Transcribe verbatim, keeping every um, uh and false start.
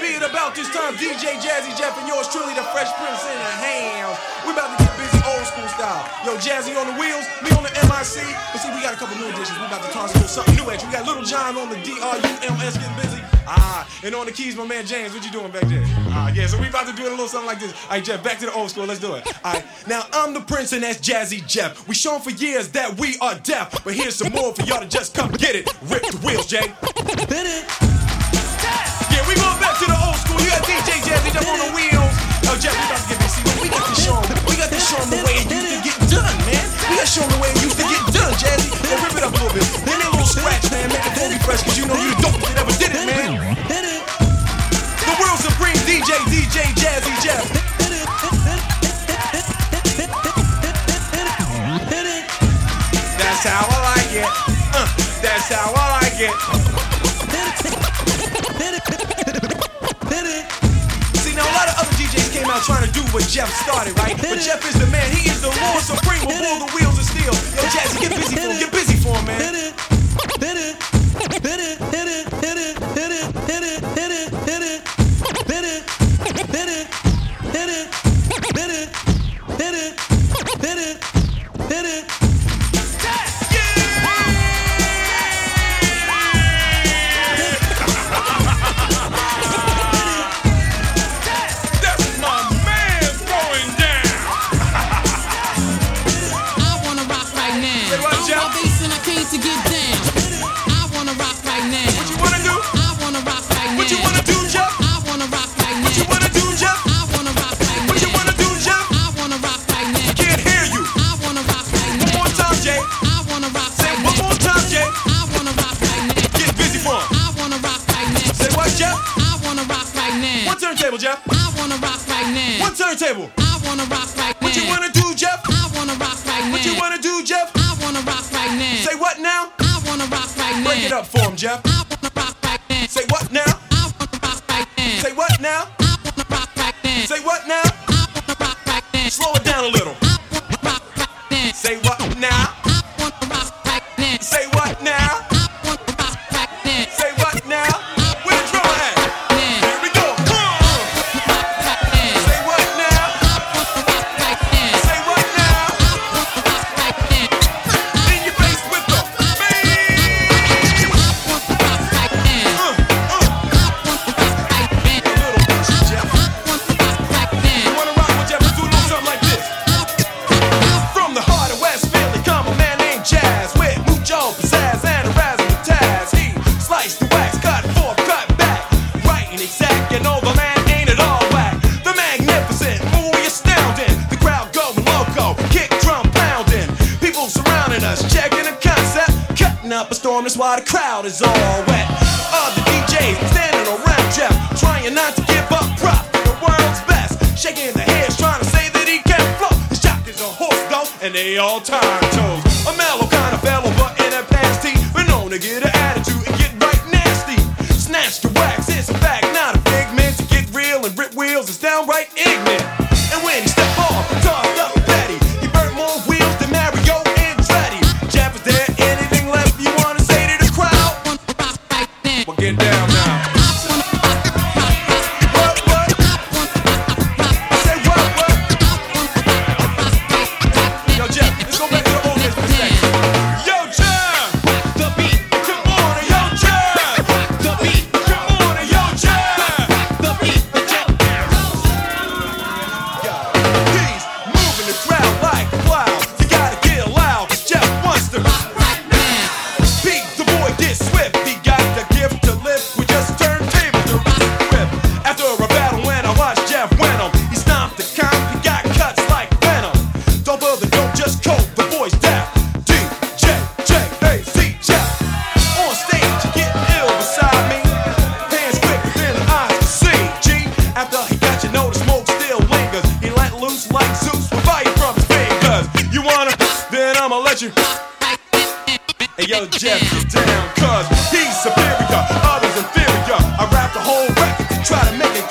be at about this time. D J Jazzy Jeff and yours truly, the Fresh Prince in the house. We about to get busy old school style. Yo, Jazzy on the wheels, me on the M I C. But see, we got a couple new additions. We about to toss a little something new at you. We got Little John on the D R U M S getting busy. Ah, and on the keys, my man James. What you doing back there? Ah, yeah, so we about to do it a little something like this. All right, Jeff, back to the old school. Let's do it. All right, now I'm the Prince and that's Jazzy Jeff. We shown for years that we are deaf. But here's some more for y'all to just come get it. Rip the wheels, Jay. Hit it. Yeah, we going back to the old school. You got D J Jazzy Jeff on the wheels. Oh, Jeff, we about to get busy. We got to show him. We got to show him the way it used to get done, man. We got to show him the way it used to get done, Jazzy. Yeah, rip it up a little bit. Then a little scratch, man. Make it fully fresh, cause you know you the dopest that ever did it, man. Hit it. The world supreme D J, D J Jazzy Jeff. Hit it. Hit it. That's how I like it. Uh, that's how I like it. See, now a lot of other D Js came out trying to do what Jeff started, right? But Jeff is the man. He is the Lord Supreme with all the wheels of steel. Yo, Jazzy, get busy for him. Get busy for him, man. Hit it. Hit it. Hit it. Hit it. Hit it. Hit it. Hit it. Hit it. Hit it. Hit it. Hit it. Hit it. Hit it. Hit it. Hit it. Hit it. To get down, I wanna rock right now. What you wanna do? I wanna rock right now. What you wanna do, Jeff? I wanna rock right now. What you wanna do, Jeff? I wanna rock right now. What you wanna do, Jeff? I wanna rock right now. Can't hear you. I wanna rock right now. One more time, Jay. I wanna rock Say right one now. more time, Jay. I wanna rock right now. Get busy for him. I wanna rock right now. Say what, Jeff? I wanna rock right now. One turntable, Jeff. I wanna rock right now. One turntable. I wanna rock right now. What you wanna do, Jeff? I wanna rock right now. What you wanna do, Jeff? I wanna rock right now. Say what now? I wanna rock right now. Break it up for him, Jeff. I wanna rock right now. Say what now? I wanna rock right now. Say what now? I wanna rock right now. Say what now? I wanna rock right now. Slow it down a little. I wanna rock right now. Say what now? I wanna rock right now. Say what now? I wanna rock right now. Say what now? Where the drummer at? Here we go. Say what now? Say what now? In your face with the bass. Uh, uh. Little bitch, Jeff. You wanna rock with Jeff? Let's do a little something like this. From the heart of West Philly come a man named Jazz with mucho pizzazz and a razzmatazz. He sliced the wax, cut forth, cut back, right and exact. You know the man ain't at all whack. The magnificent, movie astounding. The crowd going loco, kick drum pounding. People surrounding us, checking the concept, cutting up a storm. That's why the crowd is all wet. Other D Js standing around Jeff, trying not to give up prop. The world's best, shaking their heads, trying to say that he can flow. His jock is a horse though, and they all time toes. A mellow kind of fellow, but in a past he been known to get an attitude and get right nasty. Snatch the wax, it's a fact, not a figment. To get real and rip wheels is downright ignorant. And when he stepped off, tossed up Betty, he burnt more wheels than Mario Andretti. Jeff, is there anything left you wanna say to the crowd? Well, get down now. What, what? Say what, what? Yo, Jeff, let's go back to the old days for a second. Yo, Jeff! The beat, come on, yo, Jeff! The beat, come on, yo, Jeff! The beat, he's moving the crowd like a cloud. You gotta get loud, 'cause Jeff wants to beat the boy, get swift. He got the gift to lift with just turntable to rip. After a battle when I watched Jeff win him, he stomped the comp, he got cuts like venom. Don't bother, don't just cope, the boy's deaf. D J J A C Jeff. On stage, you get ill beside me. Hands quick within the eyes to see. G, after he got you know the smoke still lingers. He let loose like Zeus with fire from his fingers. You wanna? Then I'ma let you. Hey yo, Jeff, get down, cause he's superior, others inferior. I rap the whole record to try to make it